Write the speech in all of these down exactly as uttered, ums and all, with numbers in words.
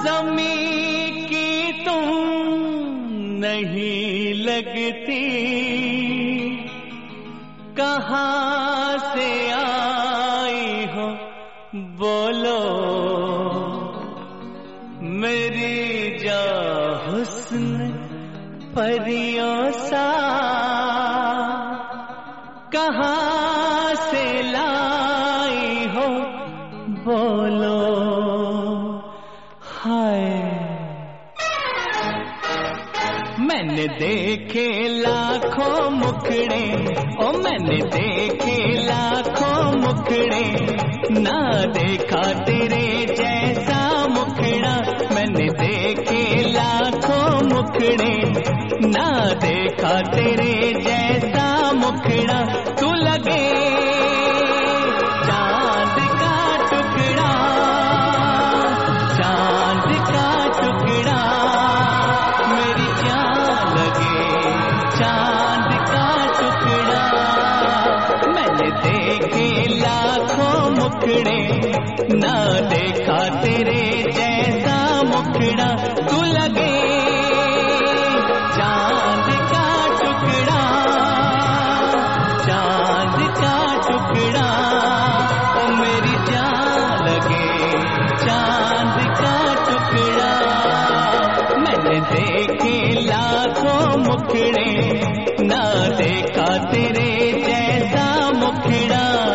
ज़मीं की तुम नहीं लगती, कहाँ से आई हो बोलो मेरी जा हुस्न परियों सा, कहाँ से लाई हो बोलो हाय। मैंने देखे लाखों मुखड़े, ओ मैंने देखे लाखों मुखड़े, ना देखा तेरे जैसा मुखड़ा। मैंने देखे लाखों मुखड़े, ना देखा तेरे जैसा मुखड़ा। तू लगे चांद का टुकड़ा, चांद का टुकड़ा, मेरी जान लगे चांद का टुकड़ा। मैंने देखे लाखों मुखड़े, ना देखा तेरे जैसा मुखड़ा। तू लगे चांद का टुकड़ा, चांद का टुकड़ा, ओ मेरी जान लगे चांद का टुकड़ा। मैंने देखे लाखों मुखड़े, ना देखा तेरे जैसा मुखड़ा।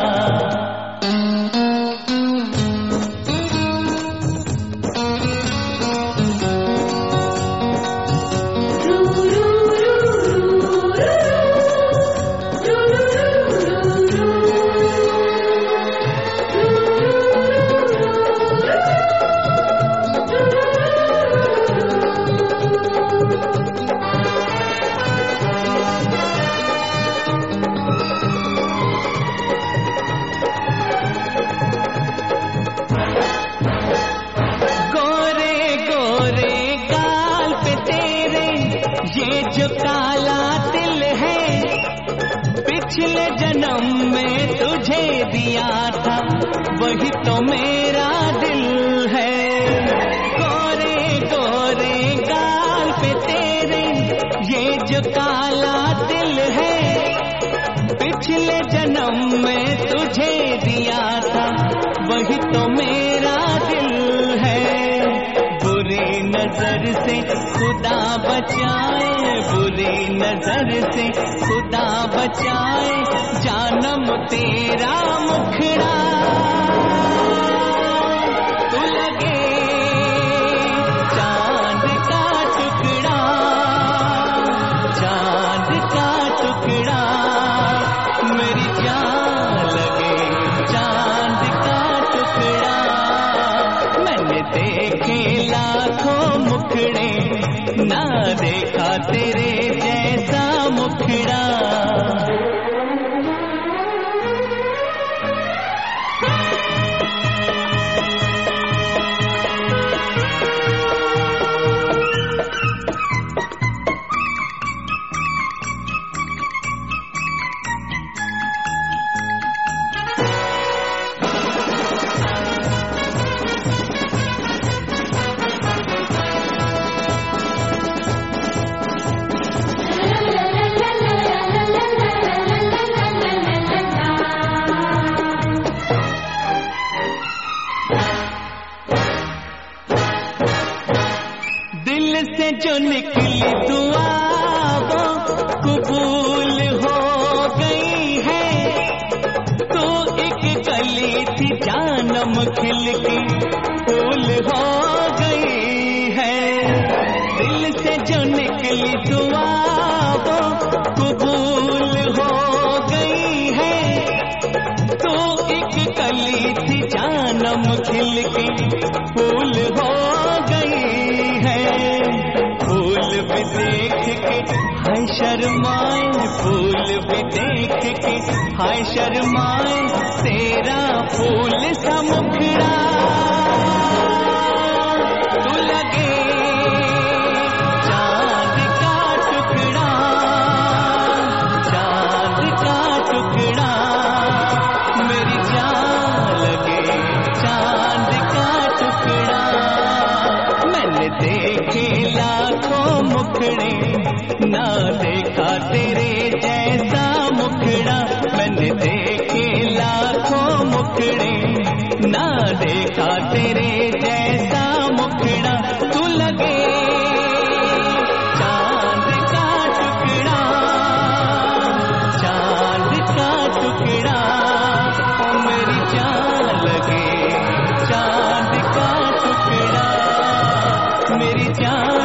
ये जो काला तिल है, पिछले जन्म में तुझे दिया था, वही तो मेरा दिल है। गोरे गोरे गाल पे तेरे ये जो काला तिल है, पिछले जन्म में तुझे दिया था, वही तो मेरा दिल है। बुरी नजर से खुदा बचाए, बुरी नजर से खुदा बचाए, जानम तेरा मुखड़ा। तू लगे चांद का टुकड़ा, चांद का टुकड़ा, मेरी जान लगे चांद का टुकड़ा। मैंने देखे लाखों मुखड़े, ना देखा तेरे जैसा मुखड़ा। दिल से जो निकली दुआ वो कबूल हो गई है। तो एक कली थी जानम खिल के फूल हो गई है। दिल से जो निकली दुआ वो कबूल हो गई है। तो एक कली थी जानम खिल के फूल हो गई है। फूल भी देख के हाय शर्माए, फूल भी देख के हाय शर्माए, तेरा फूल सा मुखड़ा। तू लगे चांद का टुकड़ा, चांद का टुकड़ा, मेरी जान लगे चांद का टुकड़ा। मुखड़े, ना देखा तेरे जैसा मुखड़ा, मैंने देखे लाखों मुखड़े, ना देखा तेरे जैसा मुखड़ा, तू लगे चांद का टुकड़ा, चांद का टुकड़ा, ओ मेरी जान लगे चांद का टुकड़ा, मेरी जान